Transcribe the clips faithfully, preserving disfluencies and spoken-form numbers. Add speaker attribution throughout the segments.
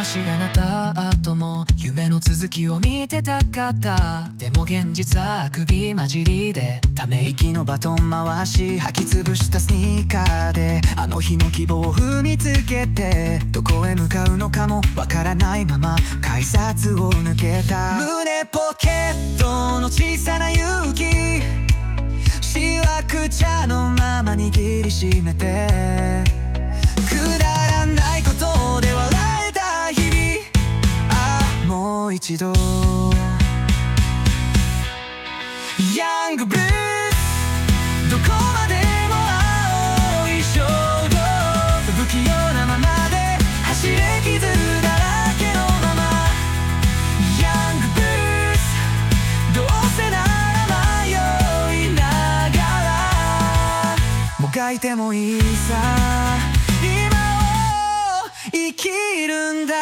Speaker 1: しがなった後も夢の続きを見てたかった。でも現実はあくび混じりで、ため息のバトン回し履き潰したスニーカーであの日の希望を踏みつけて、どこへ向かうのかもわからないまま改札を抜けた。胸ポケットの小さな勇気、しわくちゃのまま握りしめて、くだらないことで笑えた日々、ああもう一度ヤングブルース、どこまでも青い衝動、不器用なままで走れ傷だらけのまま。ヤングブルース、どうせなら迷いながらもがいてもいいさ、今を生きるんだ。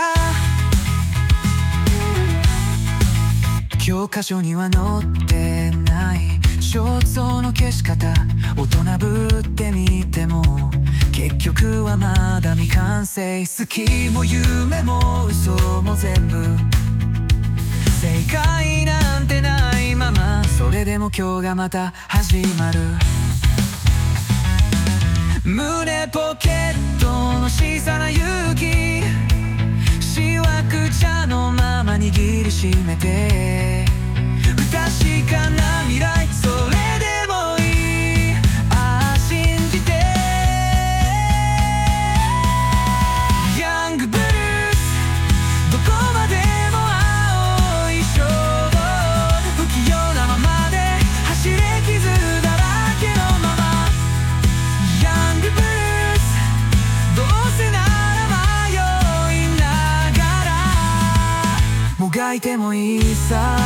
Speaker 1: 教科書には載ってない肖像の消し方、大人ぶってみても結局はまだ未完成。好きも夢も嘘も全部正解なんてないまま、それでも今日がまた始まる。胸ポケットの小さな勇気、しわくちゃのまま握りしめて、不確かな未来それでもいい、ああ信じて。ヤングブルース、どこまでも青い衝動、不器用なままで走れ傷だらけのまま。ヤングブルース、どうせなら迷いながらもがいてもいいさ、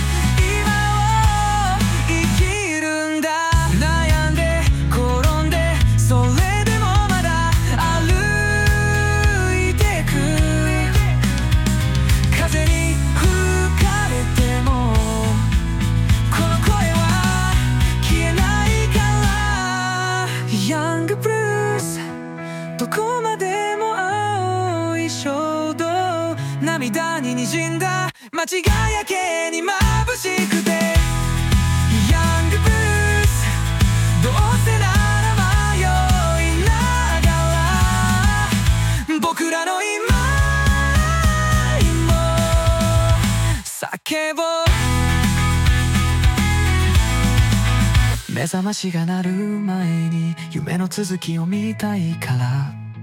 Speaker 1: どこまでも青い衝動、涙に滲んだ街がやけに眩しくて。ヤングブルース、どうせなら迷いながら僕らの今も叫ぼう。目覚ましが鳴る前に夢の続きを見たいから、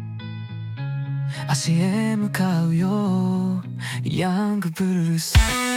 Speaker 1: 足へ向かうよヤングブルース。